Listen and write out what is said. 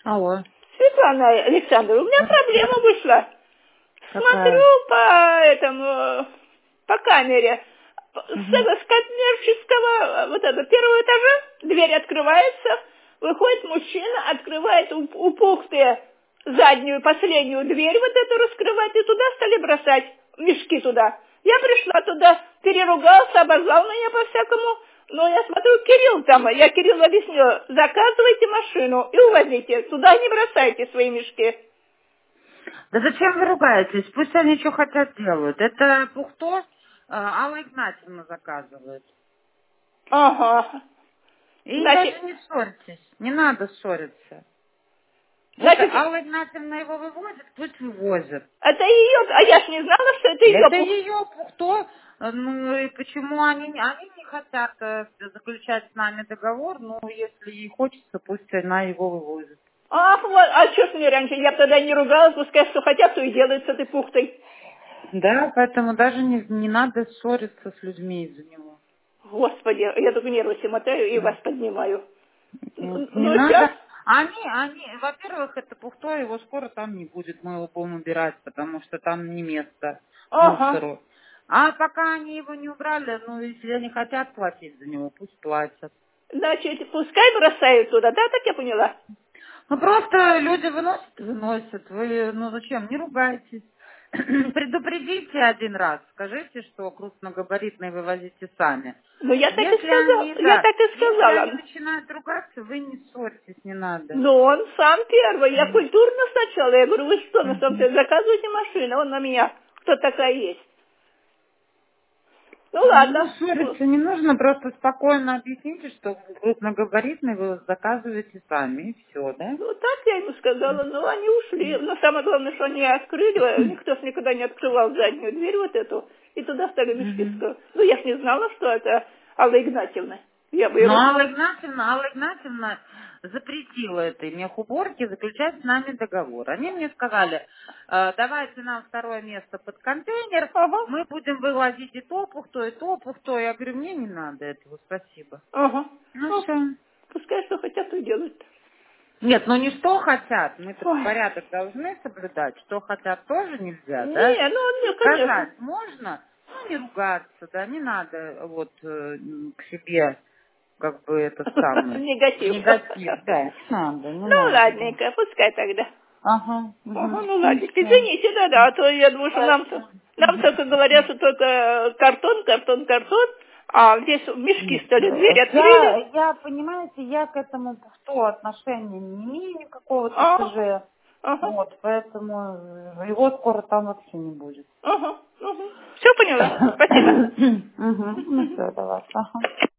Алло. Светлана Александровна, у меня проблема вышла. Смотрю Какая? по камере. Мгм. С коммерческого вот этого первого этажа дверь открывается, выходит мужчина, открывает упухтые заднюю, последнюю дверь, вот эту раскрывать, и туда стали бросать мешки туда. Я пришла туда, переругался, обозвал меня по-всякому, но я смотрю, Кирилл там, я Кириллу объясню, заказывайте машину и увозите, туда не бросайте свои мешки. Да зачем вы ругаетесь? Пусть они что хотят делают. Это Пухто Алла Игнатьевна заказывает. Ага. И Значит, даже не ссорьтесь. Не надо ссориться. Вот значит, Алла Игнатьевна его вывозит, пусть вывозит. это ее, а я ж не знала, что это ее. Это ее Пухто. Ну и почему они не хотят заключать с нами договор? Ну, если ей хочется, пусть она его вывозит. Ах, вот, а что ж мне раньше? Я б тогда не ругалась, пускай что хотят, то и делают с этой пухтой. Да, поэтому даже не надо ссориться с людьми из-за него. Господи, я только нервы все мотаю и вас поднимаю. Нет, не Ну, сейчас, надо. Во-первых, это Пухто, его скоро там не будет, мы его будем убирать, потому что там не место ага. мусору. А пока они его не убрали, ну, если они хотят платить за него, пусть платят. Значит, пускай бросают туда, да, так я поняла? Ну, просто люди выносят. Вы, ну, зачем? Не ругайтесь. Предупредите один раз. Скажите, что крупногабаритные вывозите сами. Ну, я так и Если сказала, они, я да, так и если они сказала. начинают ругаться, вы не ссорьтесь, не надо. Но он сам первый, я М. культурно сначала, я говорю, вы что, на самом Мгм. деле, заказывайте машину, он на меня, кто такая есть. Ну, Ну, ладно. ссориться не нужно, просто спокойно объясните, что крупногабаритный вы заказываете сами, и все, да? Ну, так я ему сказала, ну, они ушли. Но самое главное, что они открыли, никто ж никогда не открывал заднюю дверь вот эту, и туда стали мешки. Мгм. Ну, я ж не знала, что это Алла Игнатьевна. Я бы Но ее... Алла Игнатьевна запретила этой мехуборке заключать с нами договор. Они мне сказали, давайте нам второе место под контейнер, Ага, мы будем вывозить и то пухто, и то пухто. Я говорю, мне не надо этого, спасибо. ага. Ну Ну, все. пускай что хотят, то и делают. Нет, ну не что хотят, мы-то Ой. порядок должны соблюдать, что хотят тоже нельзя, да? Не, ну, не, конечно. Сказать можно, но не ругаться, да, не надо вот к себе как бы этот самый Негатив. негатив, да, не надо, не Ну, надо, да. ладненько, пускай тогда. Ага, Ага, угу, ну, ну ладненько. все. Извините, да, а то я думаю, что нам только говорят, что только картон, картон, картон, а здесь мешки Нет, стали, дверь открыли. понимаете, я к этому пусту отношения не имею никакого Ага, ТПЖ, ага, вот, поэтому его скоро там вообще не будет. ага, ага. Все поняла. Спасибо. Угу, ну все, давай, ага.